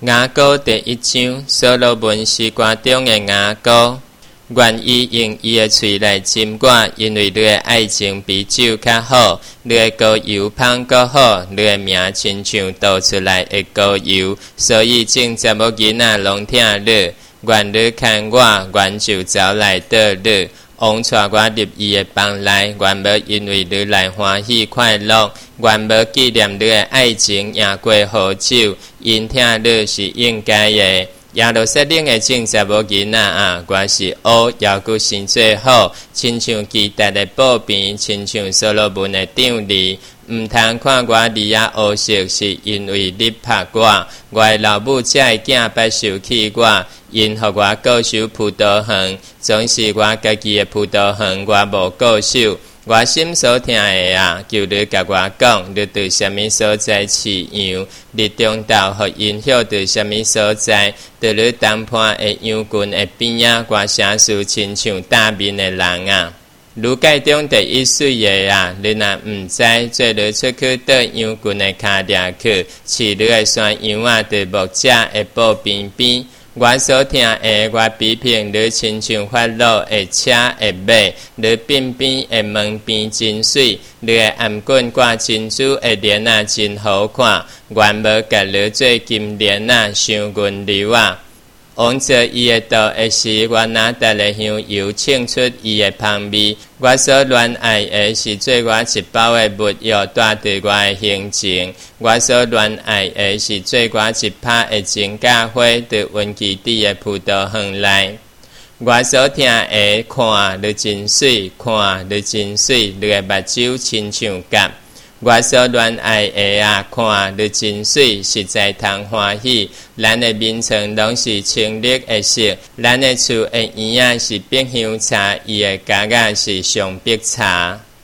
雅歌第1章，所罗门诗歌中的雅歌。愿意用伊的嘴来斟我，因为你的爱情比酒较好，你的膏油香较好，你的名亲像倒出来的膏油，所以正查某囡仔拢听你。愿你看我，愿就走来倒你。王带我入伊的房内，愿无因为你来欢喜快乐，愿无纪念你的爱情赢过好酒，因听你是应该的。耶路撒冷的正查某囡仔啊，我是乌，犹佫生做好，亲像基达的宝边，亲像所罗门的长吏。毋通看我离啊乌色，是因为你拍我。我的老母才会囝捌受气我，因互我固守葡萄园，总是我家己的葡萄园，我无固守。我心所听的啊，求你甲我讲，你对什么所在饲养？你中道互因晓对什么所在？对你谈判的羊群的边啊，我声势亲像大面的人啊。如盖中第1水的啊，你若毋知，做你出去倒羊群的脚掠去，饲你的山羊啊，伫牧者的步边边。我所听的，我批评你亲像法老的车的马，你边边的门边真水，你的颔棍挂珍珠的链啊真好看，愿无甲你做金链啊，伤阮流啊。王做伊的道的时，我拿逐个香油庆出伊的香味。我所恋爱的是做我一包的物药，带伫我的行程。我所恋爱的是做我一拍的真假花，伫温基地的葡萄园内。我所听的，看你真水，看你真水，你的目睭亲像甲。我所恋爱的啊，看你真水，实在通欢喜。咱的面床拢是青绿的色，咱的厝的椅仔是碧香茶，伊的家是上碧茶。